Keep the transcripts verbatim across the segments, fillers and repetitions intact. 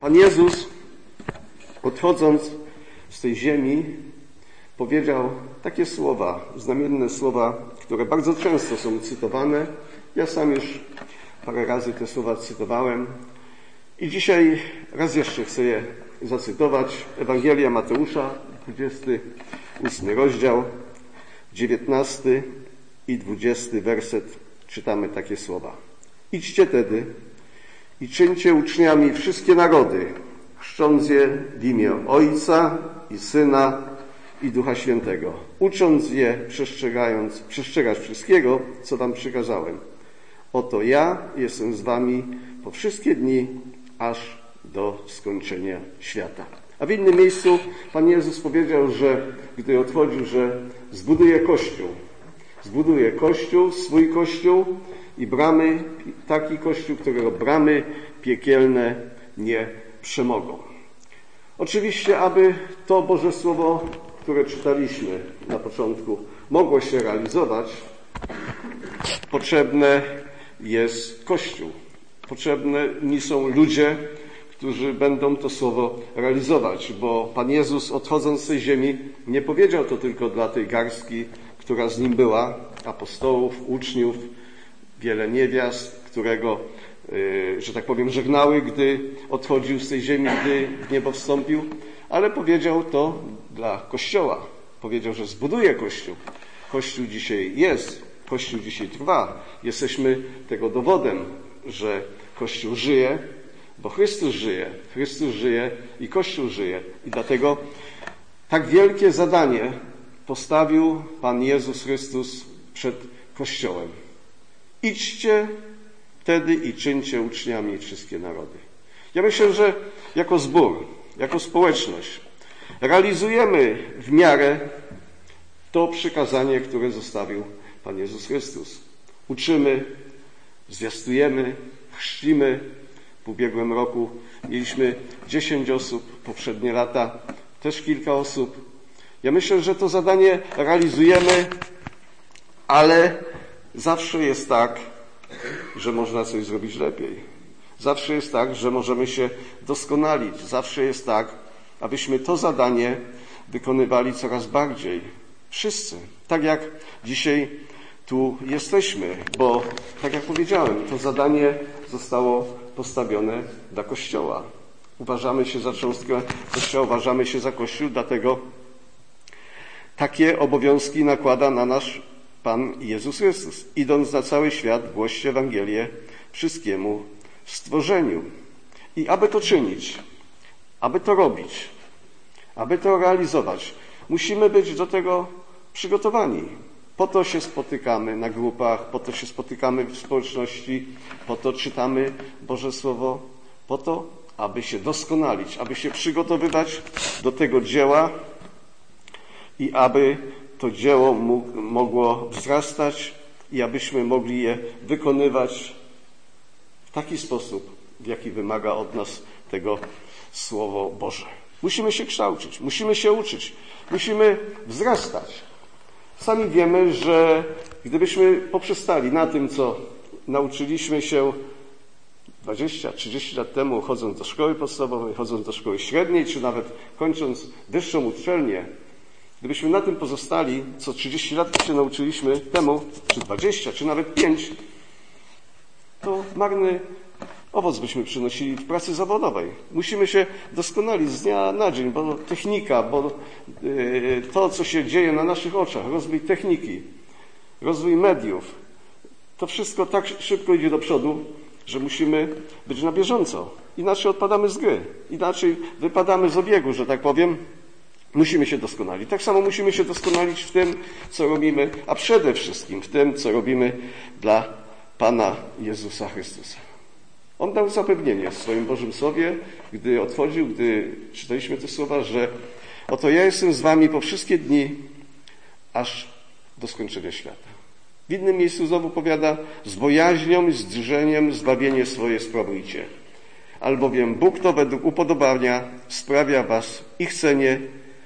Pan Jezus, odchodząc z tej ziemi, powiedział takie słowa, znamienne słowa, które bardzo często są cytowane. Ja sam już parę razy te słowa cytowałem i dzisiaj raz jeszcze chcę je zacytować. Ewangelia Mateusza, dwudziesty ósmy rozdział, dziewiętnasty i dwudziesty werset, czytamy takie słowa. Idźcie tedy i czyńcie uczniami wszystkie narody, chrzcząc je w imię Ojca i Syna i Ducha Świętego, ucząc je, przestrzegając, przestrzegać wszystkiego, co wam przykazałem. Oto ja jestem z wami po wszystkie dni, aż do skończenia świata. A w innym miejscu Pan Jezus powiedział, że gdy odchodził, że zbuduje Kościół. Zbuduje Kościół, swój Kościół i bramy, taki Kościół, którego bramy piekielne nie przemogą. Oczywiście, aby to Boże Słowo, które czytaliśmy na początku, mogło się realizować, potrzebny jest Kościół. Potrzebni są ludzie, którzy będą to Słowo realizować, bo Pan Jezus, odchodząc z tej ziemi, nie powiedział to tylko dla tej garstki, która z Nim była, apostołów, uczniów, wiele niewiast, którego, że tak powiem, żegnały, gdy odchodził z tej ziemi, gdy w niebo wstąpił, ale powiedział to dla Kościoła. Powiedział, że zbuduje Kościół. Kościół dzisiaj jest, Kościół dzisiaj trwa. Jesteśmy tego dowodem, że Kościół żyje, bo Chrystus żyje. Chrystus żyje i Kościół żyje. I dlatego tak wielkie zadanie postawił Pan Jezus Chrystus przed Kościołem. Idźcie wtedy i czyńcie uczniami wszystkie narody. Ja myślę, że jako zbór, jako społeczność realizujemy w miarę to przykazanie, które zostawił Pan Jezus Chrystus. Uczymy, zwiastujemy, chrzcimy. W ubiegłym roku mieliśmy dziesięć osób, poprzednie lata też kilka osób. Ja myślę, że to zadanie realizujemy, ale zawsze jest tak, że można coś zrobić lepiej. Zawsze jest tak, że możemy się doskonalić. Zawsze jest tak, abyśmy to zadanie wykonywali coraz bardziej. Wszyscy. Tak jak dzisiaj tu jesteśmy, bo tak jak powiedziałem, to zadanie zostało postawione dla Kościoła. Uważamy się za cząstkę Kościoła, uważamy się za Kościół, dlatego takie obowiązki nakłada na nas Pan Jezus Chrystus. Idąc na cały świat, głoście Ewangelię wszystkiemu stworzeniu. I aby to czynić, aby to robić, aby to realizować, musimy być do tego przygotowani. Po to się spotykamy na grupach, po to się spotykamy w społeczności, po to czytamy Boże Słowo, po to, aby się doskonalić, aby się przygotowywać do tego dzieła i aby to dzieło mógł, mogło wzrastać i abyśmy mogli je wykonywać w taki sposób, w jaki wymaga od nas tego Słowo Boże. Musimy się kształcić, musimy się uczyć, musimy wzrastać. Sami wiemy, że gdybyśmy poprzestali na tym, co nauczyliśmy się dwadzieścia trzydzieści lat temu, chodząc do szkoły podstawowej, chodząc do szkoły średniej, czy nawet kończąc wyższą uczelnię, gdybyśmy na tym pozostali, co trzydzieści lat się nauczyliśmy temu, czy dwadzieścia, czy nawet pięć, to marny owoc byśmy przynosili w pracy zawodowej. Musimy się doskonalić z dnia na dzień, bo technika, bo to, co się dzieje na naszych oczach, rozwój techniki, rozwój mediów, to wszystko tak szybko idzie do przodu, że musimy być na bieżąco. Inaczej odpadamy z gry, inaczej wypadamy z obiegu, że tak powiem. Musimy się doskonalić. Tak samo musimy się doskonalić w tym, co robimy, a przede wszystkim w tym, co robimy dla Pana Jezusa Chrystusa. On dał zapewnienie w swoim Bożym Słowie, gdy odchodził, gdy czytaliśmy te słowa, że oto ja jestem z wami po wszystkie dni, aż do skończenia świata. W innym miejscu znowu powiada, z bojaźnią i z drżeniem zbawienie swoje sprawujcie. Albowiem Bóg to według upodobania sprawia was i chcenie,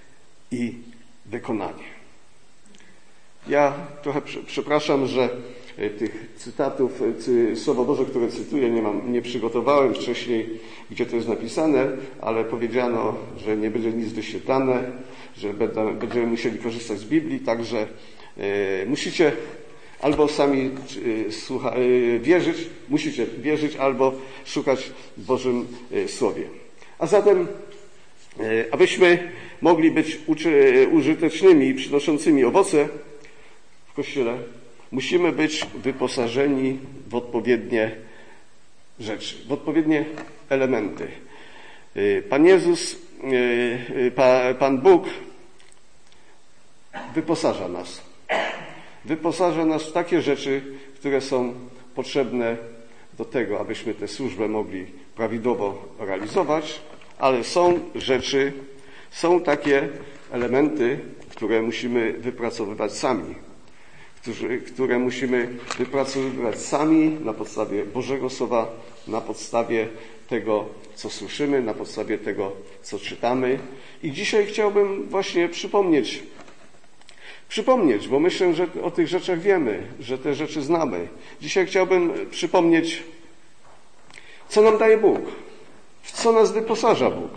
i wykonanie. Ja trochę przepraszam, że tych cytatów, cy, Słowo Boże, które cytuję, nie mam, nie przygotowałem wcześniej, gdzie to jest napisane, ale powiedziano, że nie będzie nic wyświetlane, że będziemy musieli korzystać z Biblii, także e, musicie albo sami e, słucha, e, wierzyć, musicie wierzyć, albo szukać w Bożym e, Słowie. A zatem, e, abyśmy mogli być uczy, użytecznymi i przynoszącymi owoce w Kościele, musimy być wyposażeni w odpowiednie rzeczy, w odpowiednie elementy. Pan Jezus, Pan Bóg wyposaża nas. Wyposaża nas w takie rzeczy, które są potrzebne do tego, abyśmy tę służbę mogli prawidłowo realizować, ale są rzeczy, są takie elementy, które musimy wypracowywać sami, które musimy wypracowywać sami na podstawie Bożego Słowa, na podstawie tego, co słyszymy, na podstawie tego, co czytamy. I dzisiaj chciałbym właśnie przypomnieć, przypomnieć, bo myślę, że o tych rzeczach wiemy, że te rzeczy znamy. Dzisiaj chciałbym przypomnieć, co nam daje Bóg, w co nas wyposaża Bóg,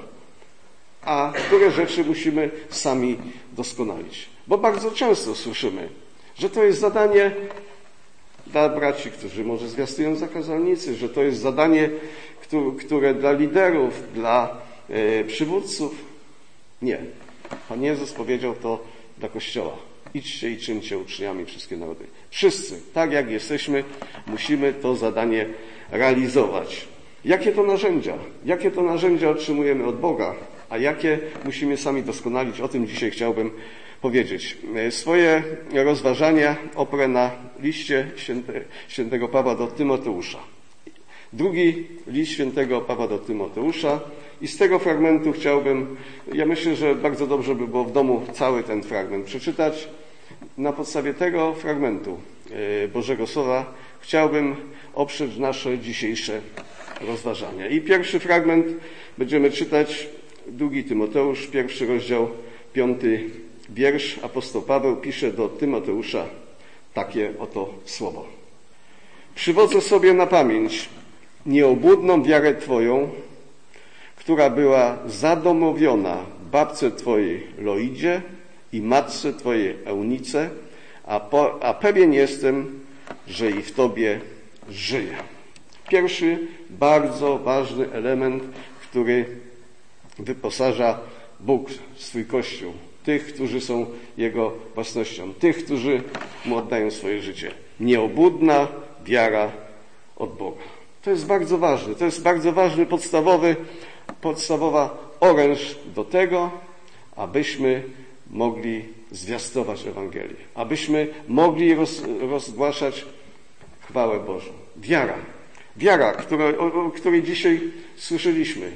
a które rzeczy musimy sami doskonalić. Bo bardzo często słyszymy, że to jest zadanie dla braci, którzy może zwiastują za kazalnicy, że to jest zadanie, które dla liderów, dla e, przywódców. Nie. Pan Jezus powiedział to dla Kościoła. Idźcie i czyńcie uczniami wszystkie narody. Wszyscy, tak jak jesteśmy, musimy to zadanie realizować. Jakie to narzędzia? Jakie to narzędzia otrzymujemy od Boga? A jakie musimy sami doskonalić? O tym dzisiaj chciałbym powiedzieć. Swoje rozważania oprę na liście świętego Pawła do Tymoteusza. Drugi list świętego Pawła do Tymoteusza i z tego fragmentu chciałbym, ja myślę, że bardzo dobrze by było w domu cały ten fragment przeczytać. Na podstawie tego fragmentu Bożego Słowa chciałbym oprzeć nasze dzisiejsze rozważania. I pierwszy fragment będziemy czytać, drugi Tymoteusz, pierwszy rozdział, piąty wiersz. Apostoł Paweł pisze do Tymoteusza takie oto słowo. Przywodzę sobie na pamięć nieobłudną wiarę Twoją, która była zadomowiona babce Twojej Loidzie i matce Twojej Eunice, a, po, a pewien jestem, że i w Tobie żyje. Pierwszy bardzo ważny element, który wyposaża Bóg swój Kościół, tych, którzy są Jego własnością, tych, którzy Mu oddają swoje życie. Nieobłudna wiara od Boga. To jest bardzo ważne. To jest bardzo ważny, podstawowy, podstawowa oręż do tego, abyśmy mogli zwiastować Ewangelię, abyśmy mogli roz, rozgłaszać chwałę Bożą. Wiara. Wiara, która, o, o której dzisiaj słyszeliśmy.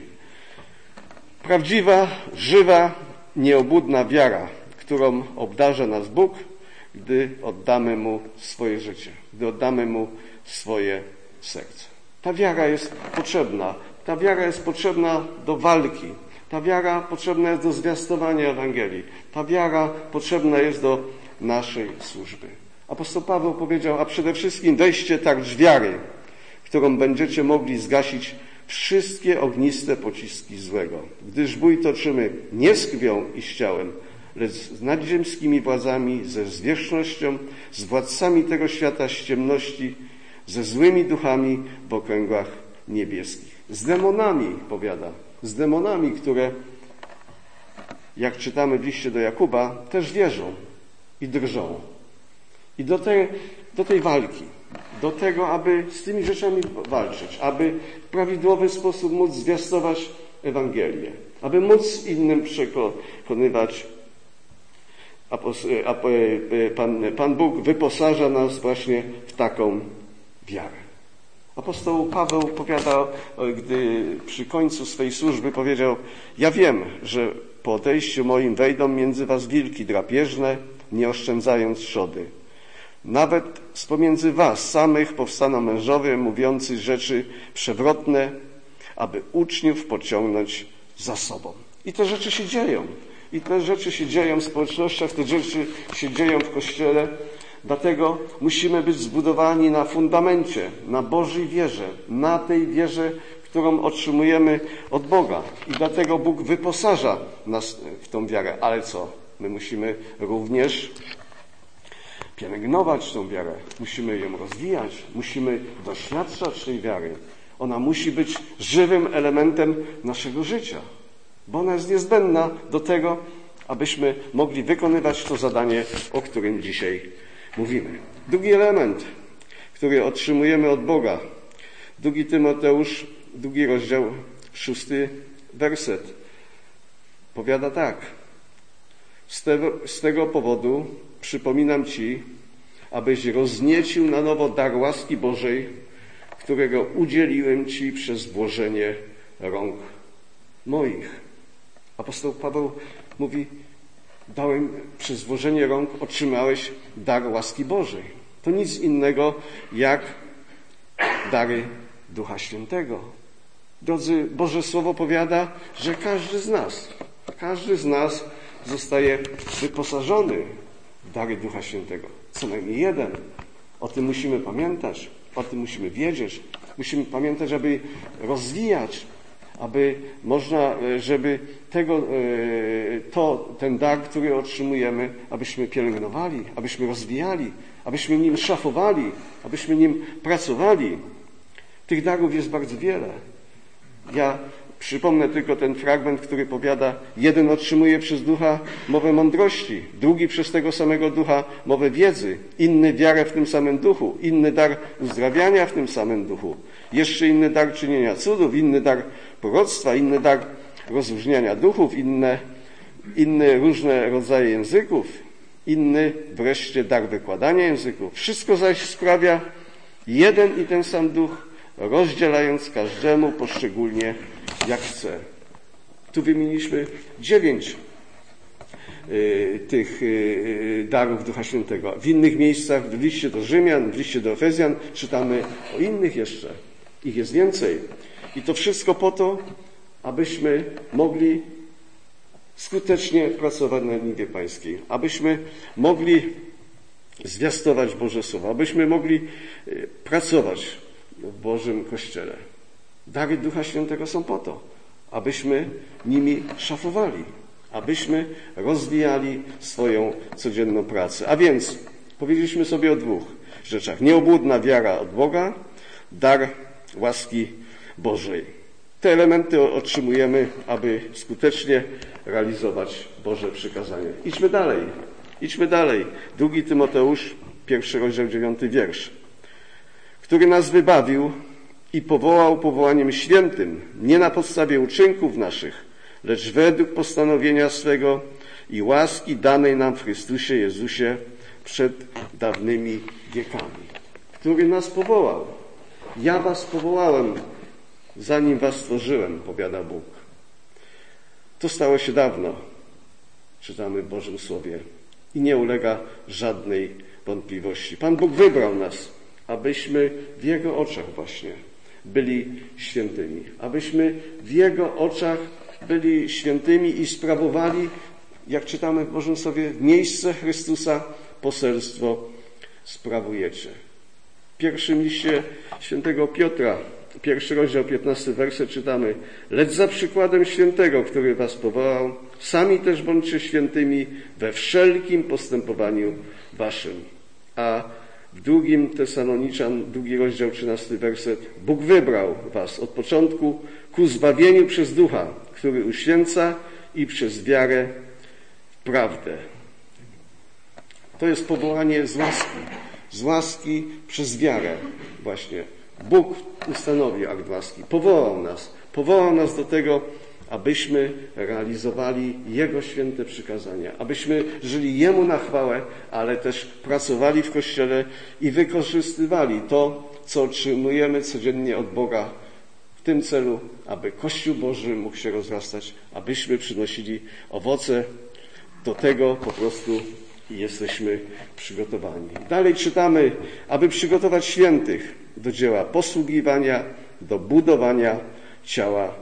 Prawdziwa, żywa, nieobłudna wiara, którą obdarza nas Bóg, gdy oddamy Mu swoje życie, gdy oddamy Mu swoje serce. Ta wiara jest potrzebna. Ta wiara jest potrzebna do walki. Ta wiara potrzebna jest do zwiastowania Ewangelii. Ta wiara potrzebna jest do naszej służby. Apostoł Paweł powiedział, a przede wszystkim weźcie tarcz wiary, którą będziecie mogli zgasić wszystkie ogniste pociski złego. Gdyż bój toczymy nie z krwią i z ciałem, lecz z nadziemskimi władzami, ze zwierzchnością, z władcami tego świata z ciemności, ze złymi duchami w okręgach niebieskich. Z demonami, powiada, z demonami, które, jak czytamy w liście do Jakuba, też wierzą i drżą. I do tej, do tej walki, do tego, aby z tymi rzeczami walczyć, aby w prawidłowy sposób móc zwiastować Ewangelię, aby móc innym przekonywać. Pan, Pan Bóg wyposaża nas właśnie w taką wiarę. Apostoł Paweł powiada, gdy przy końcu swej służby powiedział, ja wiem, że po odejściu moim wejdą między was wilki drapieżne, nie oszczędzając trzody. Nawet z pomiędzy was samych powstaną mężowie mówiący rzeczy przewrotne, aby uczniów pociągnąć za sobą. I te rzeczy się dzieją. I te rzeczy się dzieją w społecznościach, te rzeczy się dzieją w Kościele. Dlatego musimy być zbudowani na fundamencie, na Bożej wierze, na tej wierze, którą otrzymujemy od Boga. I dlatego Bóg wyposaża nas w tą wiarę. Ale co? My musimy również pielęgnować tą wiarę. Musimy ją rozwijać. Musimy doświadczać tej wiary. Ona musi być żywym elementem naszego życia, bo ona jest niezbędna do tego, abyśmy mogli wykonywać to zadanie, o którym dzisiaj mówimy. Drugi element, który otrzymujemy od Boga. Drugi Tymoteusz, drugi rozdział, szósty werset. Powiada tak. Z tego, z tego powodu przypominam Ci, abyś rozniecił na nowo dar łaski Bożej, którego udzieliłem Ci przez włożenie rąk moich. Apostoł Paweł mówi, dałem przez włożenie rąk, otrzymałeś dar łaski Bożej. To nic innego jak dary Ducha Świętego. Drodzy, Boże Słowo powiada, że każdy z nas, każdy z nas zostaje wyposażony w dary Ducha Świętego. Co najmniej jeden. O tym musimy pamiętać, o tym musimy wiedzieć. Musimy pamiętać, aby rozwijać, aby można, żeby tego, to, ten dar, który otrzymujemy, abyśmy pielęgnowali, abyśmy rozwijali, abyśmy nim szafowali, abyśmy nim pracowali. Tych darów jest bardzo wiele. Ja przypomnę tylko ten fragment, który powiada, jeden otrzymuje przez Ducha mowę mądrości, drugi przez tego samego Ducha mowę wiedzy, inny wiarę w tym samym Duchu, inny dar uzdrawiania w tym samym Duchu, jeszcze inny dar czynienia cudów, inny dar proroctwa, inny dar rozróżniania duchów, inne, inne różne rodzaje języków, inny wreszcie dar wykładania języków. Wszystko zaś sprawia jeden i ten sam Duch, rozdzielając każdemu poszczególnie jak chce. Tu wymieniliśmy dziewięć y, tych y, darów Ducha Świętego. W innych miejscach, w liście do Rzymian, w liście do Efezjan czytamy o innych jeszcze. Ich jest więcej. I to wszystko po to, abyśmy mogli skutecznie pracować na niwie Pańskiej. Abyśmy mogli zwiastować Boże Słowo. Abyśmy mogli y, pracować w Bożym Kościele. Dary Ducha Świętego są po to, abyśmy nimi szafowali, abyśmy rozwijali swoją codzienną pracę. A więc powiedzieliśmy sobie o dwóch rzeczach. Nieobłudna wiara od Boga, dar łaski Bożej. Te elementy otrzymujemy, aby skutecznie realizować Boże przykazanie. Idźmy dalej. Idźmy dalej. Drugi Tymoteusz, pierwszy rozdział, dziewiąty wiersz. Który nas wybawił i powołał powołaniem świętym, nie na podstawie uczynków naszych, lecz według postanowienia swego i łaski danej nam w Chrystusie Jezusie przed dawnymi wiekami. Który nas powołał. Ja was powołałem, zanim was stworzyłem, powiada Bóg. To stało się dawno, czytamy w Bożym Słowie, i nie ulega żadnej wątpliwości. Pan Bóg wybrał nas, abyśmy w Jego oczach właśnie byli świętymi. Abyśmy w Jego oczach byli świętymi i sprawowali, jak czytamy w Bożym Słowie, w miejsce Chrystusa poselstwo sprawujecie. W pierwszym liście świętego Piotra, pierwszy rozdział, piętnasty werset czytamy: lecz za przykładem świętego, który was powołał, sami też bądźcie świętymi we wszelkim postępowaniu waszym. A w drugim Tesaloniczan, drugi rozdział, trzynasty werset: Bóg wybrał was od początku ku zbawieniu przez Ducha, który uświęca, i przez wiarę w prawdę. To jest powołanie z łaski. Z łaski przez wiarę właśnie. Bóg ustanowił akt łaski. Powołał nas. Powołał nas do tego, abyśmy realizowali Jego święte przykazania, abyśmy żyli Jemu na chwałę, ale też pracowali w Kościele i wykorzystywali to, co otrzymujemy codziennie od Boga w tym celu, aby Kościół Boży mógł się rozrastać, abyśmy przynosili owoce. Do tego po prostu jesteśmy przygotowani. Dalej czytamy, aby przygotować świętych do dzieła posługiwania, do budowania ciała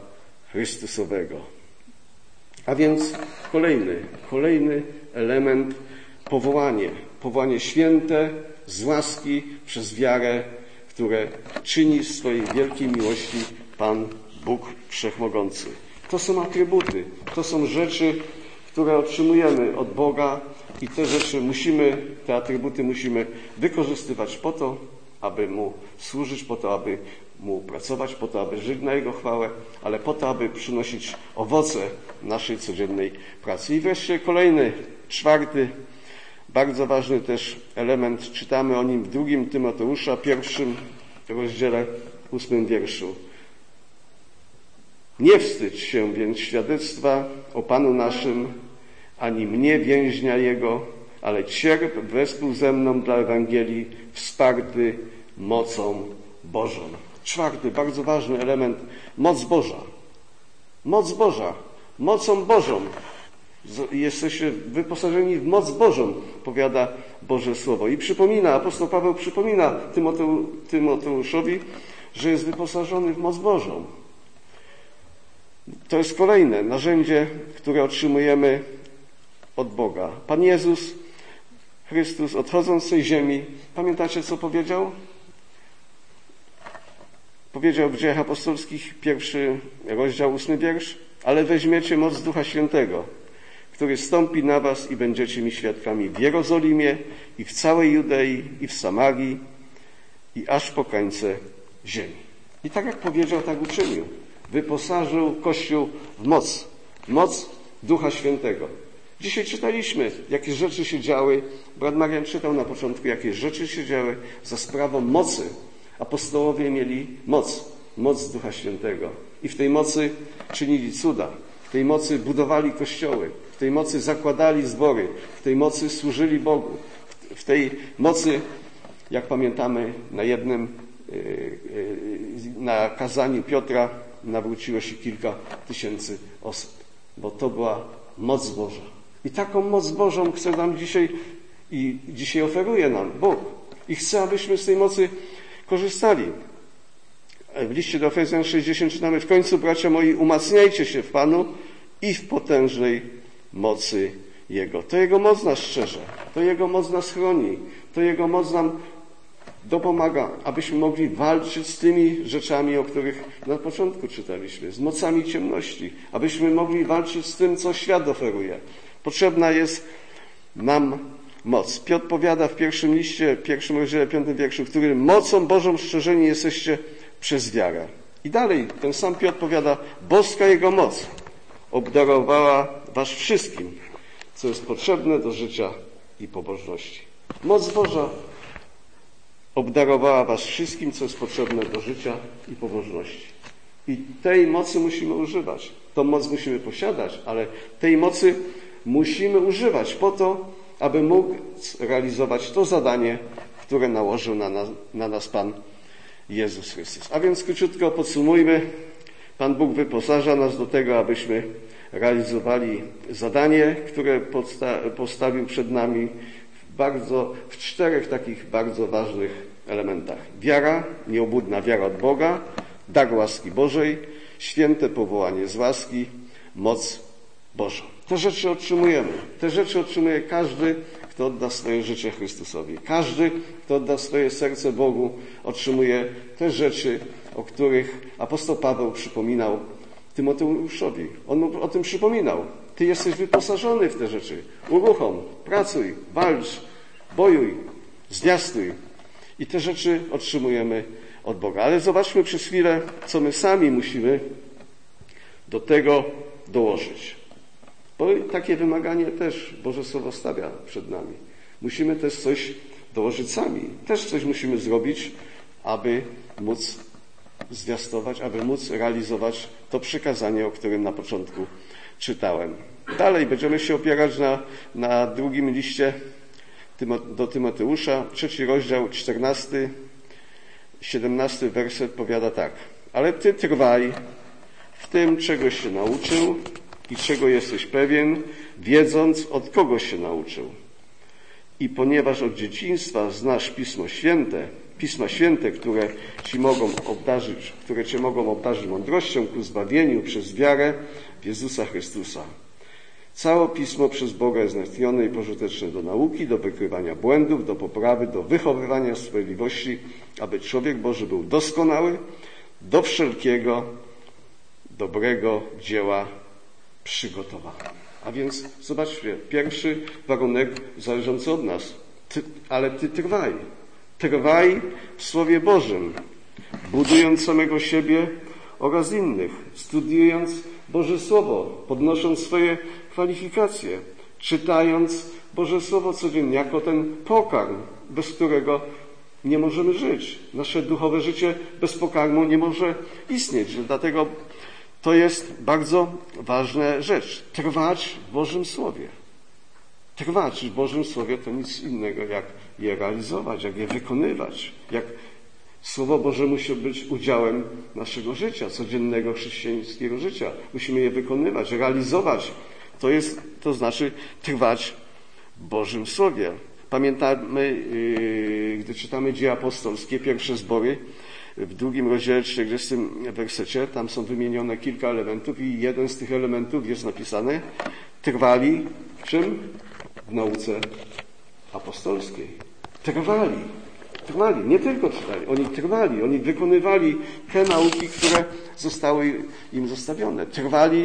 Chrystusowego. A więc kolejny, kolejny element powołanie, powołanie święte z łaski przez wiarę, które czyni z swojej wielkiej miłości Pan Bóg Wszechmogący. To są atrybuty, to są rzeczy, które otrzymujemy od Boga i te rzeczy musimy, te atrybuty musimy wykorzystywać po to, aby Mu służyć, po to, aby Mu pracować, po to, aby żyć na Jego chwałę, ale po to, aby przynosić owoce naszej codziennej pracy. I wreszcie kolejny, czwarty, bardzo ważny też element, czytamy o nim w drugim Tymoteusza, pierwszym rozdziale, ósmym wierszu. Nie wstydź się więc świadectwa o Panu naszym, ani mnie, więźnia Jego, ale cierp wespół ze mną dla Ewangelii, wsparty mocą Bożą. Czwarty, bardzo ważny element, moc Boża. Moc Boża, mocą Bożą. Jesteście wyposażeni w moc Bożą, powiada Boże Słowo. I przypomina, apostoł Paweł przypomina Tymoteu, Tymoteuszowi, że jest wyposażony w moc Bożą. To jest kolejne narzędzie, które otrzymujemy od Boga. Pan Jezus Chrystus, odchodząc z tej ziemi, pamiętacie, co powiedział? Powiedział w Dziejach Apostolskich, pierwszy rozdział, ósmy wiersz, ale weźmiecie moc Ducha Świętego, który stąpi na was i będziecie mi świadkami w Jerozolimie i w całej Judei i w Samarii i aż po krańce ziemi. I tak jak powiedział, tak uczynił. Wyposażył Kościół w moc, moc Ducha Świętego. Dzisiaj czytaliśmy, jakie rzeczy się działy. Brat Marian czytał na początku, jakie rzeczy się działy za sprawą mocy. Apostołowie mieli moc, moc Ducha Świętego. I w tej mocy czynili cuda. W tej mocy budowali kościoły. W tej mocy zakładali zbory. W tej mocy służyli Bogu. W tej mocy, jak pamiętamy, na jednym, na kazaniu Piotra nawróciło się kilka tysięcy osób. Bo to była moc Boża. I taką moc Bożą chce nam dzisiaj i dzisiaj oferuje nam Bóg. I chce, abyśmy z tej mocy korzystali. W liście do Efezjan sześć dziesięć czytamy: w końcu, bracia moi, umacniajcie się w Panu i w potężnej mocy Jego. To Jego moc nas strzeże, to Jego moc nas chroni, to Jego moc nam dopomaga, abyśmy mogli walczyć z tymi rzeczami, o których na początku czytaliśmy, z mocami ciemności, abyśmy mogli walczyć z tym, co świat oferuje. Potrzebna jest nam moc. Piotr powiada w pierwszym liście, pierwszym rozdziale, piątym wierszu, w którym mocą Bożą strzeżeni jesteście przez wiarę. I dalej ten sam Piotr powiada: boska Jego moc obdarowała was wszystkim, co jest potrzebne do życia i pobożności. Moc Boża obdarowała was wszystkim, co jest potrzebne do życia i pobożności. I tej mocy musimy używać. Tą moc musimy posiadać, ale tej mocy musimy używać po to, aby mógł realizować to zadanie, które nałożył na nas, na nas Pan Jezus Chrystus. A więc króciutko podsumujmy. Pan Bóg wyposaża nas do tego, abyśmy realizowali zadanie, które podsta- postawił przed nami w, bardzo, w czterech takich bardzo ważnych elementach. Wiara, nieobłudna wiara od Boga, dar łaski Bożej, święte powołanie z łaski, moc Boża. Te rzeczy otrzymujemy. Te rzeczy otrzymuje każdy, kto odda swoje życie Chrystusowi. Każdy, kto odda swoje serce Bogu, otrzymuje te rzeczy, o których apostoł Paweł przypominał Tymoteuszowi. On mu o tym przypominał. Ty jesteś wyposażony w te rzeczy. Uruchom, pracuj, walcz, bojuj, zwiastuj. I te rzeczy otrzymujemy od Boga. Ale zobaczmy przez chwilę, co my sami musimy do tego dołożyć. Bo takie wymaganie też Boże Słowo stawia przed nami. Musimy też coś dołożyć sami. Też coś musimy zrobić, aby móc zwiastować, aby móc realizować to przykazanie, o którym na początku czytałem. Dalej będziemy się opierać na, na drugim liście do Tymoteusza, trzeci rozdział, czternasty, siedemnasty werset powiada tak. Ale ty trwaj w tym, czego się nauczył i czego jesteś pewien, wiedząc, od kogo się nauczył. I ponieważ od dzieciństwa znasz Pismo Święte, Pisma Święte, które ci mogą obdarzyć, które cię mogą obdarzyć mądrością ku zbawieniu przez wiarę w Jezusa Chrystusa. Całe Pismo przez Boga jest natchnione i pożyteczne do nauki, do wykrywania błędów, do poprawy, do wychowywania sprawiedliwości, aby człowiek Boży był doskonały, do wszelkiego dobrego dzieła przygotowany. A więc zobaczcie, pierwszy warunek zależący od nas. Ty, ale Ty trwaj. Trwaj w Słowie Bożym, budując samego siebie oraz innych, studiując Boże Słowo, podnosząc swoje kwalifikacje, czytając Boże Słowo codziennie jako ten pokarm, bez którego nie możemy żyć. Nasze duchowe życie bez pokarmu nie może istnieć. Dlatego to jest bardzo ważna rzecz. Trwać w Bożym Słowie. Trwać w Bożym Słowie to nic innego, jak je realizować, jak je wykonywać, jak Słowo Boże musi być udziałem naszego życia, codziennego chrześcijańskiego życia. Musimy je wykonywać, realizować. To jest, to znaczy trwać w Bożym Słowie. Pamiętamy, gdy czytamy Dzieje Apostolskie, pierwsze zbory, w drugim rozdziale, czterdziestym wersecie, tam są wymienione kilka elementów i jeden z tych elementów jest napisany: trwali w czym? W nauce apostolskiej. Trwali. Trwali. Nie tylko czytali. Oni trwali. Oni wykonywali te nauki, które zostały im zostawione. Trwali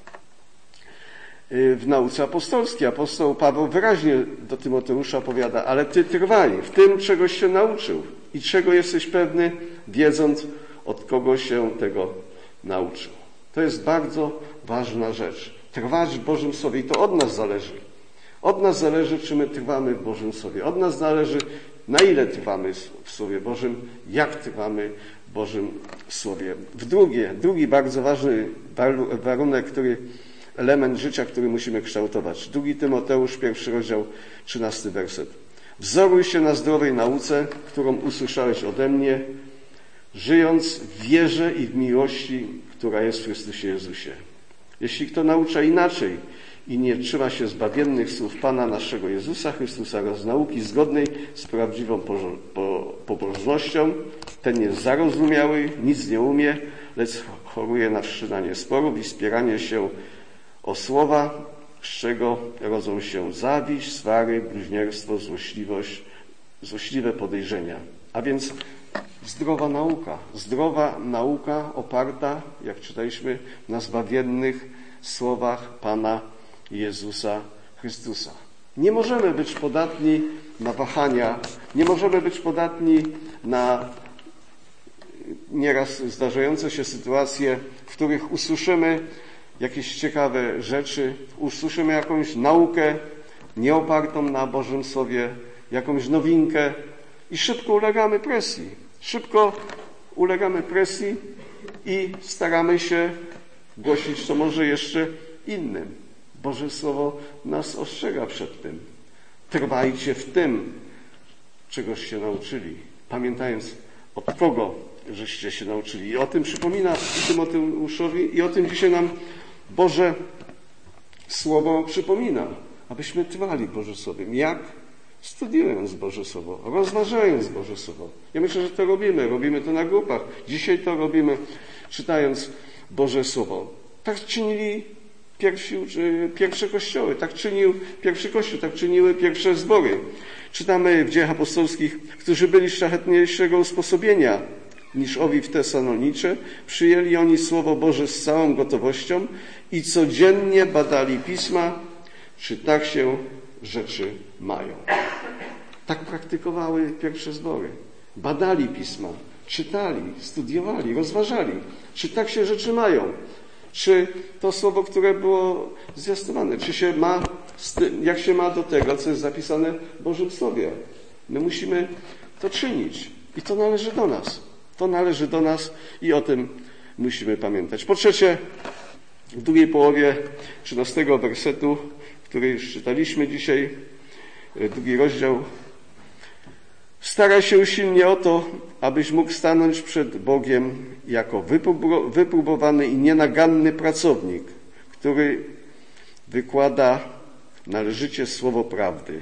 w nauce apostolskiej. Apostoł Paweł wyraźnie do Tymoteusza powiada: ale ty trwaj w tym, czegoś się nauczył i czego jesteś pewny, wiedząc, od kogo się tego nauczył. To jest bardzo ważna rzecz. Trwać w Bożym Słowie i to od nas zależy. Od nas zależy, czy my trwamy w Bożym Słowie. Od nas zależy, na ile trwamy w Słowie Bożym, jak trwamy w Bożym Słowie. W drugie, drugi bardzo ważny warunek, który, element życia, który musimy kształtować. Drugi Tymoteusz, pierwszy rozdział, trzynasty werset. Wzoruj się na zdrowej nauce, którą usłyszałeś ode mnie, żyjąc w wierze i w miłości, która jest w Chrystusie Jezusie. Jeśli kto naucza inaczej i nie trzyma się zbawiennych słów Pana naszego Jezusa Chrystusa oraz nauki zgodnej z prawdziwą pobożnością, ten jest zarozumiały, nic nie umie, lecz choruje na wszczynanie sporów i spieranie się o słowa, z czego rodzą się zawiść, swary, bluźnierstwo, złośliwość, złośliwe podejrzenia. A więc zdrowa nauka. Zdrowa nauka oparta, jak czytaliśmy, na zbawiennych słowach Pana Jezusa Chrystusa. Nie możemy być podatni na wahania, nie możemy być podatni na nieraz zdarzające się sytuacje, w których usłyszymy jakieś ciekawe rzeczy, usłyszymy jakąś naukę nieopartą na Bożym Słowie, jakąś nowinkę i szybko ulegamy presji. Szybko ulegamy presji i staramy się głosić to może jeszcze innym. Boże Słowo nas ostrzega przed tym. Trwajcie w tym, czegoś się nauczyli, pamiętając, od kogo żeście się nauczyli. I o tym przypomina Tymoteuszowi i o tym dzisiaj nam Boże Słowo przypomina, abyśmy trwali w Boże Słowie. Jak? Studiując Boże Słowo, rozważając Boże Słowo. Ja myślę, że to robimy. Robimy to na grupach. Dzisiaj to robimy, czytając Boże Słowo. Tak czynili pierwsi, pierwsze kościoły, tak czynił pierwszy kościół, tak czyniły pierwsze zbory. Czytamy w Dziejach Apostolskich, którzy byli szlachetniejszego usposobienia niż owi w Tesalonicze, przyjęli oni Słowo Boże z całą gotowością i codziennie badali Pisma, czy tak się rzeczy mają. Tak praktykowały pierwsze zbory. Badali Pisma, czytali, studiowali, rozważali, czy tak się rzeczy mają. Czy to słowo, które było zwiastowane, czy się ma, jak się ma do tego, co jest zapisane w Bożym Słowie. My musimy to czynić i to należy do nas. To należy do nas i o tym musimy pamiętać. Po trzecie, w drugiej połowie trzynastego wersetu, który już czytaliśmy dzisiaj, drugi rozdział. Staraj się usilnie o to, abyś mógł stanąć przed Bogiem jako wypróbowany i nienaganny pracownik, który wykłada należycie słowo prawdy.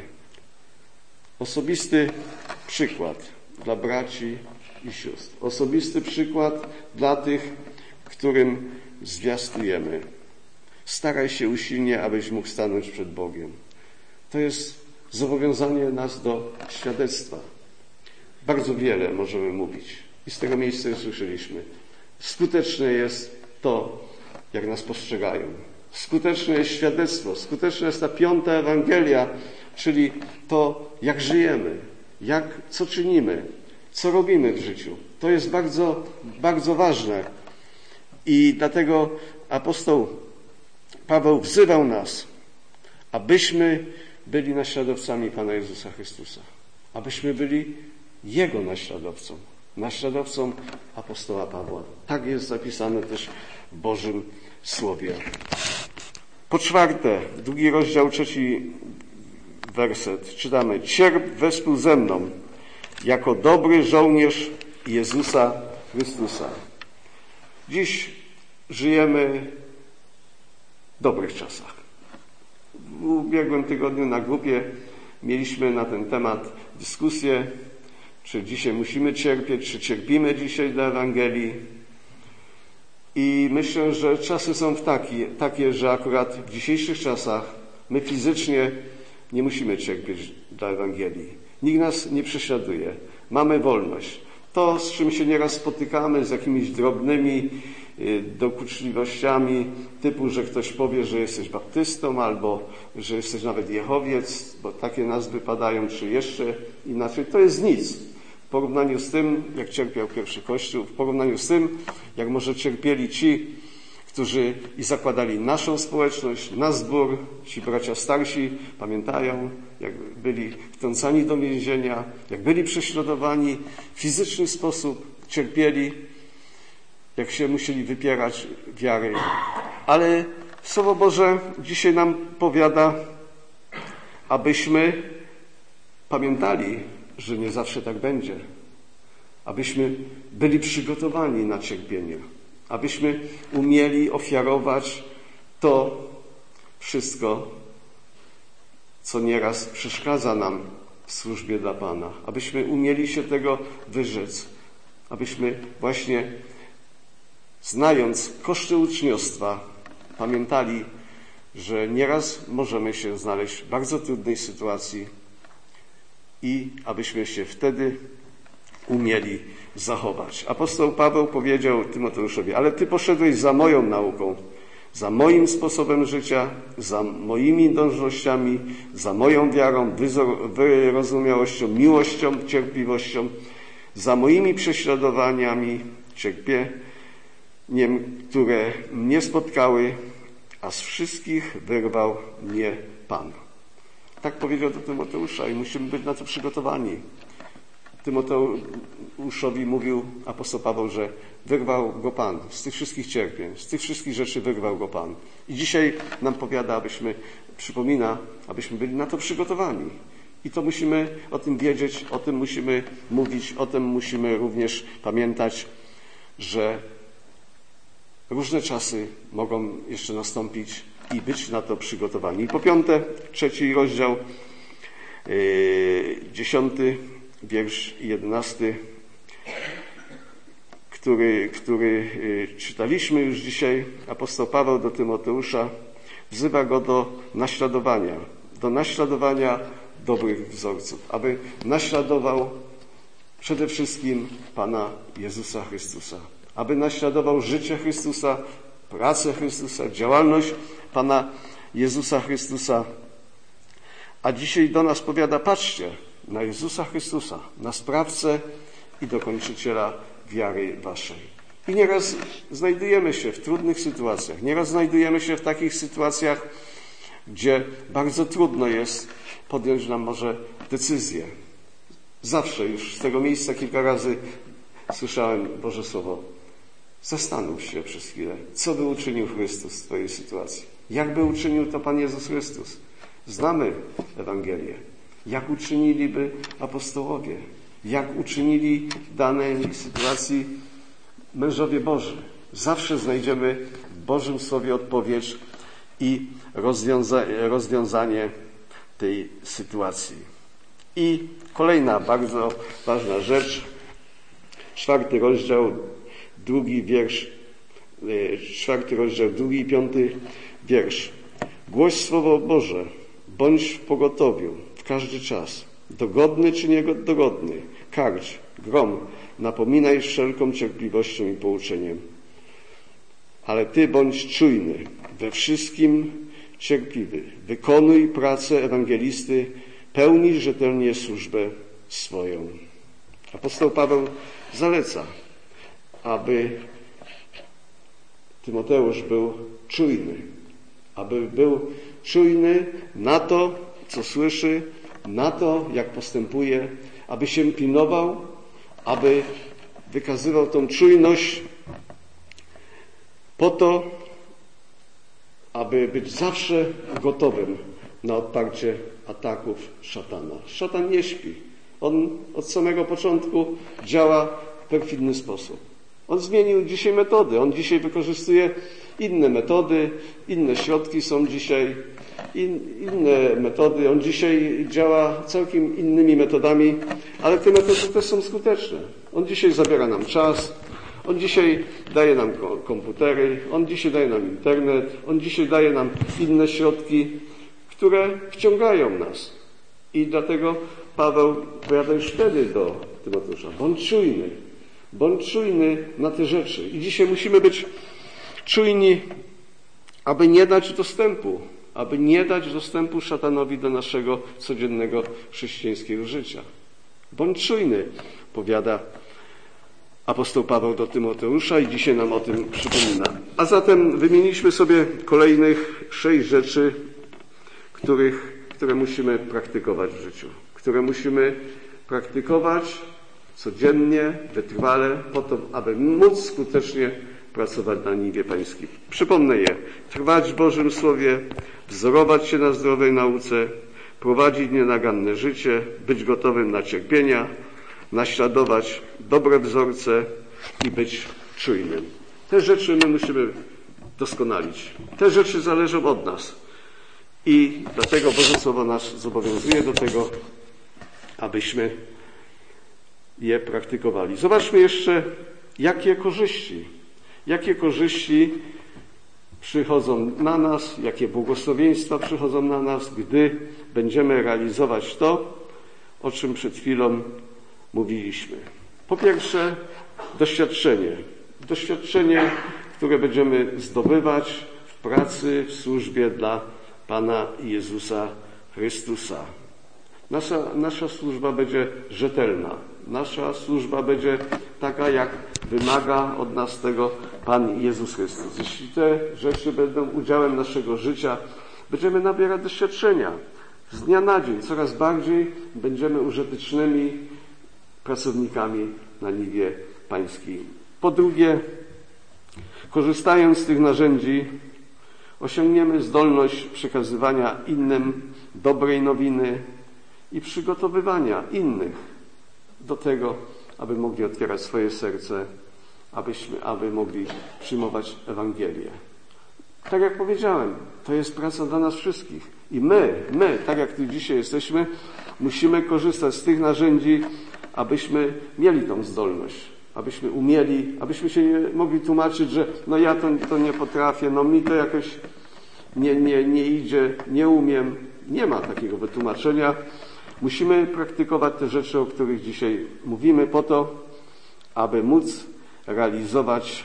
Osobisty przykład dla braci i sióstr. Osobisty przykład dla tych, którym zwiastujemy. staraj się usilnie, abyś mógł stanąć przed Bogiem. To jest zobowiązanie nas do świadectwa. Bardzo wiele możemy mówić i z tego miejsca już słyszeliśmy. Skuteczne jest to, jak nas postrzegają. Skuteczne jest świadectwo, skuteczna jest ta piąta Ewangelia, czyli to, jak żyjemy, jak, co czynimy, co robimy w życiu. To jest bardzo, bardzo ważne. I dlatego apostoł Paweł wzywał nas, abyśmy byli naśladowcami Pana Jezusa Chrystusa. Abyśmy byli Jego naśladowcą. Naśladowcą apostoła Pawła. Tak jest zapisane też w Bożym Słowie. Po czwarte, drugi rozdział, trzeci werset. Czytamy: cierp wespół ze mną, jako dobry żołnierz Jezusa Chrystusa. Dziś żyjemy w dobrych czasach. W ubiegłym tygodniu na grupie mieliśmy na ten temat dyskusję, czy dzisiaj musimy cierpieć, czy cierpimy dzisiaj dla Ewangelii. I myślę, że czasy są taki, takie, że akurat w dzisiejszych czasach my fizycznie nie musimy cierpieć dla Ewangelii. Nikt nas nie prześladuje. Mamy wolność. To, z czym się nieraz spotykamy, z jakimiś drobnymi dokuczliwościami, typu, że ktoś powie, że jesteś baptystą, albo że jesteś nawet Jehowiec, bo takie nazwy padają, czy jeszcze inaczej, to jest nic. W porównaniu z tym, jak cierpiał pierwszy Kościół, w porównaniu z tym, jak może cierpieli ci, którzy i zakładali naszą społeczność, nasz zbór, ci bracia starsi, pamiętają, jak byli wtrącani do więzienia, jak byli prześladowani, w fizyczny sposób cierpieli, jak się musieli wypierać wiary. Ale Słowo Boże dzisiaj nam powiada, abyśmy pamiętali, że nie zawsze tak będzie. Abyśmy byli przygotowani na cierpienie. Abyśmy umieli ofiarować to wszystko, co nieraz przeszkadza nam w służbie dla Pana. Abyśmy umieli się tego wyrzec. Abyśmy właśnie, znając koszty uczniostwa, pamiętali, że nieraz możemy się znaleźć w bardzo trudnej sytuacji i abyśmy się wtedy umieli zachować. Apostoł Paweł powiedział Tymoteuszowi: ale ty poszedłeś za moją nauką, za moim sposobem życia, za moimi dążnościami, za moją wiarą, wyrozumiałością, miłością, cierpliwością, za moimi prześladowaniami, cierpieniem, które mnie spotkały, a z wszystkich wyrwał mnie Pan. Tak powiedział do Tymoteusza i musimy być na to przygotowani. Tymoteuszowi mówił apostoł Paweł, że wyrwał go Pan z tych wszystkich cierpień, z tych wszystkich rzeczy wyrwał go Pan. I dzisiaj nam powiada, abyśmy, przypomina, abyśmy byli na to przygotowani. I to musimy o tym wiedzieć, o tym musimy mówić, o tym musimy również pamiętać, że różne czasy mogą jeszcze nastąpić i być na to przygotowani. I po piąte, trzeci rozdział, yy, dziesiąty wiersz i jedenasty, który, który czytaliśmy już dzisiaj. Apostoł Paweł do Tymoteusza wzywa go do naśladowania, do naśladowania dobrych wzorców, aby naśladował przede wszystkim Pana Jezusa Chrystusa, aby naśladował życie Chrystusa, pracę Chrystusa, działalność Pana Jezusa Chrystusa. A dzisiaj do nas powiada: patrzcie na Jezusa Chrystusa, na sprawcę i dokończyciela wiary waszej. I nieraz znajdujemy się w trudnych sytuacjach, nieraz znajdujemy się w takich sytuacjach, gdzie bardzo trudno jest podjąć nam może decyzję. Zawsze już z tego miejsca kilka razy słyszałem Boże Słowo: zastanów się przez chwilę, co by uczynił Chrystus w twojej sytuacji. Jak by uczynił to Pan Jezus Chrystus? Znamy Ewangelię. Jak uczyniliby apostołowie? Jak uczynili w danej sytuacji mężowie Boży? Zawsze znajdziemy w Bożym Słowie odpowiedź i rozwiąza- rozwiązanie tej sytuacji. I kolejna bardzo ważna rzecz, czwarty rozdział, drugi wiersz, czwarty rozdział, drugi i piąty wiersz. Głoś Słowo Boże, bądź w pogotowiu w każdy czas, dogodny czy niedogodny, karć, grom, napominaj wszelką cierpliwością i pouczeniem. Ale Ty bądź czujny, we wszystkim cierpliwy, wykonuj pracę ewangelisty, pełnij rzetelnie służbę swoją. Apostoł Paweł zaleca, aby Tymoteusz był czujny, aby był czujny na to, co słyszy, na to, jak postępuje, aby się pilnował, aby wykazywał tą czujność po to, aby być zawsze gotowym na odparcie ataków szatana. Szatan nie śpi. On od samego początku działa w perfidny sposób. On zmienił dzisiaj metody. On dzisiaj wykorzystuje inne metody, inne środki są dzisiaj, in, inne metody. On dzisiaj działa całkiem innymi metodami, ale te metody też są skuteczne. On dzisiaj zabiera nam czas, on dzisiaj daje nam komputery, on dzisiaj daje nam internet, on dzisiaj daje nam inne środki, które wciągają nas. I dlatego Paweł powiada już wtedy do Tymoteusza, bądź czujny, bądź czujny na te rzeczy. I dzisiaj musimy być czujni, aby nie dać dostępu, aby nie dać dostępu szatanowi do naszego codziennego chrześcijańskiego życia. Bądź czujny, powiada apostoł Paweł do Tymoteusza i dzisiaj nam o tym przypomina. A zatem wymieniliśmy sobie kolejnych sześć rzeczy, których, które musimy praktykować w życiu, które musimy praktykować codziennie, wytrwale, po to, aby móc skutecznie pracować na niwie pańskiej. Przypomnę je. Trwać w Bożym Słowie, wzorować się na zdrowej nauce, prowadzić nienaganne życie, być gotowym na cierpienia, naśladować dobre wzorce i być czujnym. Te rzeczy my musimy doskonalić. Te rzeczy zależą od nas. I dlatego Boże Słowo nas zobowiązuje do tego, abyśmy je praktykowali. Zobaczmy jeszcze, jakie korzyści, jakie korzyści przychodzą na nas, jakie błogosławieństwa przychodzą na nas, gdy będziemy realizować to, o czym przed chwilą mówiliśmy. Po pierwsze, doświadczenie. Doświadczenie, które będziemy zdobywać w pracy, w służbie dla Pana Jezusa Chrystusa. Nasza, nasza służba będzie rzetelna. Nasza służba będzie taka, jak wymaga od nas tego Pan Jezus Chrystus. Jeśli te rzeczy będą udziałem naszego życia, będziemy nabierać doświadczenia. Z dnia na dzień coraz bardziej będziemy użytecznymi pracownikami na niwie pańskiej. Po drugie, korzystając z tych narzędzi, osiągniemy zdolność przekazywania innym dobrej nowiny i przygotowywania innych do tego, aby mogli otwierać swoje serce, abyśmy, aby mogli przyjmować Ewangelię. Tak jak powiedziałem, to jest praca dla nas wszystkich. I my, my, tak jak tu dzisiaj jesteśmy, musimy korzystać z tych narzędzi, abyśmy mieli tą zdolność, abyśmy umieli, abyśmy się nie mogli tłumaczyć, że no ja to, to nie potrafię, no mi to jakoś nie, nie, nie idzie, nie umiem. Nie ma takiego wytłumaczenia. Musimy praktykować te rzeczy, o których dzisiaj mówimy, po to, aby móc realizować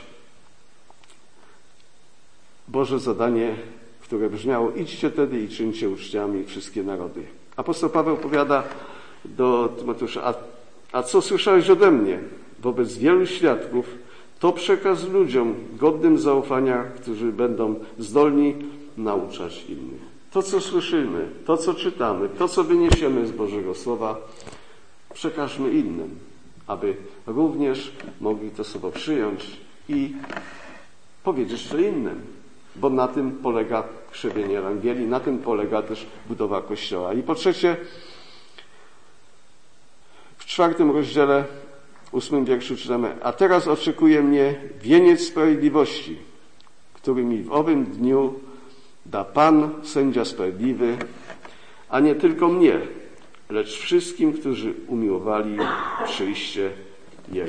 Boże zadanie, które brzmiało: idźcie tedy i czyńcie uczniami wszystkie narody. Apostoł Paweł powiada do Tymoteusza: a, a co słyszałeś ode mnie wobec wielu świadków, to przekaz ludziom godnym zaufania, którzy będą zdolni nauczać innych. To, co słyszymy, to, co czytamy, to, co wyniesiemy z Bożego Słowa, przekażmy innym, aby również mogli to słowo przyjąć i powiedzieć to innym. Bo na tym polega krzewienie Ewangelii, na tym polega też budowa Kościoła. I po trzecie, w czwartym rozdziale, ósmym wierszu czytamy: a teraz oczekuje mnie wieniec sprawiedliwości, który mi w owym dniu da Pan, sędzia sprawiedliwy, a nie tylko mnie, lecz wszystkim, którzy umiłowali przyjście Jego.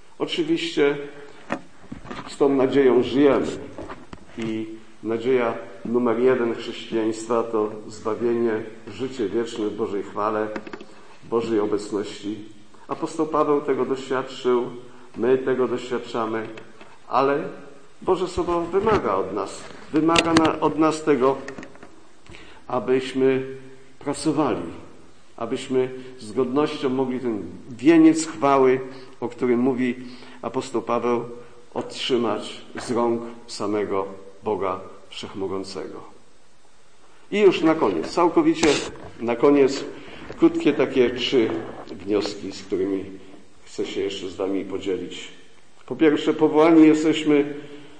Oczywiście z tą nadzieją żyjemy i nadzieja numer jeden chrześcijaństwa to zbawienie, życie wieczne w Bożej chwale, Bożej obecności. Apostoł Paweł tego doświadczył, my tego doświadczamy, ale Boże Słowo wymaga od nas, wymaga na, od nas tego, abyśmy pracowali, abyśmy z godnością mogli ten wieniec chwały, o którym mówi apostoł Paweł, otrzymać z rąk samego Boga Wszechmogącego. I już na koniec, całkowicie na koniec, krótkie takie trzy wnioski, z którymi chcę się jeszcze z wami podzielić. Po pierwsze, powołani jesteśmy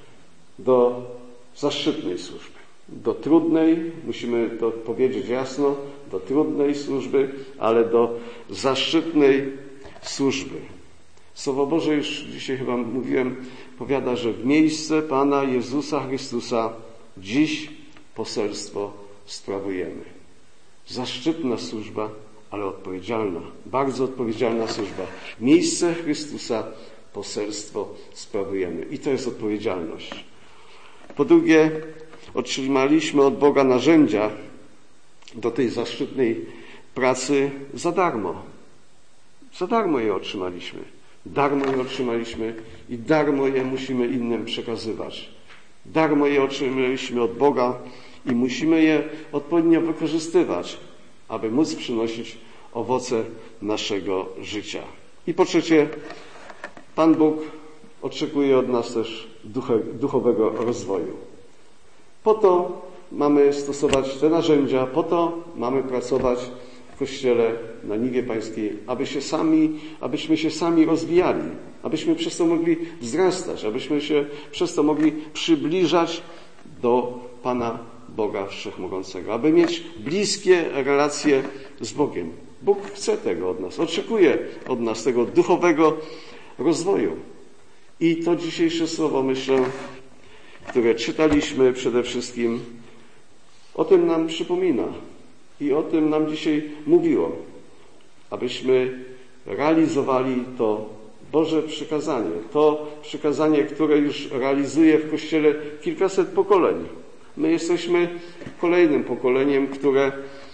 do zaszczytnej służby. Do trudnej, musimy to powiedzieć jasno, do trudnej służby, ale do zaszczytnej służby. Słowo Boże, już dzisiaj chyba mówiłem, powiada, że w miejsce Pana Jezusa Chrystusa dziś poselstwo sprawujemy. Zaszczytna służba, ale odpowiedzialna, bardzo odpowiedzialna służba. W miejsce Chrystusa poselstwo sprawujemy. I to jest odpowiedzialność. Po drugie, otrzymaliśmy od Boga narzędzia do tej zaszczytnej pracy za darmo. Za darmo je otrzymaliśmy. Darmo je otrzymaliśmy i darmo je musimy innym przekazywać. Darmo je otrzymaliśmy od Boga i musimy je odpowiednio wykorzystywać, aby móc przynosić owoce naszego życia. I po trzecie, Pan Bóg oczekuje od nas też duchowego rozwoju. Po to mamy stosować te narzędzia, po to mamy pracować w Kościele na niwie pańskiej, aby się sami, abyśmy się sami rozwijali, abyśmy przez to mogli wzrastać, abyśmy się przez to mogli przybliżać do Pana Boga Wszechmogącego, aby mieć bliskie relacje z Bogiem. Bóg chce tego od nas, oczekuje od nas tego duchowego rozwoju. I to dzisiejsze słowo, myślę, które czytaliśmy przede wszystkim, o tym nam przypomina i o tym nam dzisiaj mówiło, abyśmy realizowali to Boże przykazanie, to przykazanie, które już realizuje w Kościele kilkaset pokoleń. My jesteśmy kolejnym pokoleniem, które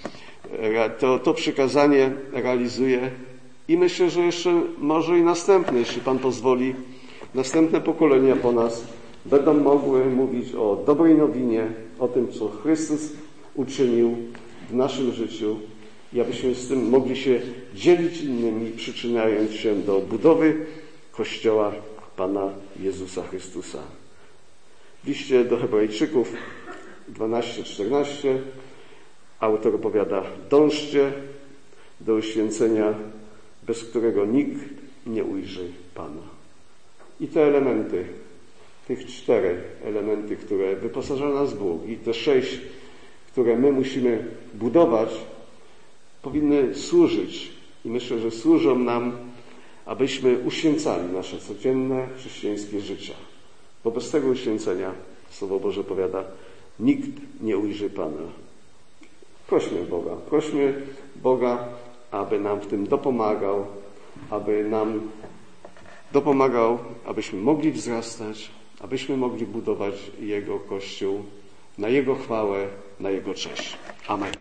to, to przykazanie realizuje i myślę, że jeszcze może i następne, jeśli Pan pozwoli, następne pokolenia po nas będą mogły mówić o dobrej nowinie, o tym, co Chrystus uczynił w naszym życiu i abyśmy z tym mogli się dzielić innymi, przyczyniając się do budowy Kościoła Pana Jezusa Chrystusa. W liście do Hebrajczyków dwanaście czternaście autor powiada: dążcie do uświęcenia, bez którego nikt nie ujrzy Pana. I te elementy, tych cztery elementy, które wyposaża nas Bóg i te sześć, które my musimy budować, powinny służyć i myślę, że służą nam, abyśmy uświęcali nasze codzienne chrześcijańskie życie. Bo bez tego uświęcenia, Słowo Boże powiada, nikt nie ujrzy Pana. Prośmy Boga, prośmy Boga, aby nam w tym dopomagał, aby nam dopomagał, abyśmy mogli wzrastać, abyśmy mogli budować Jego Kościół na Jego chwałę, na Jego cześć. Amen.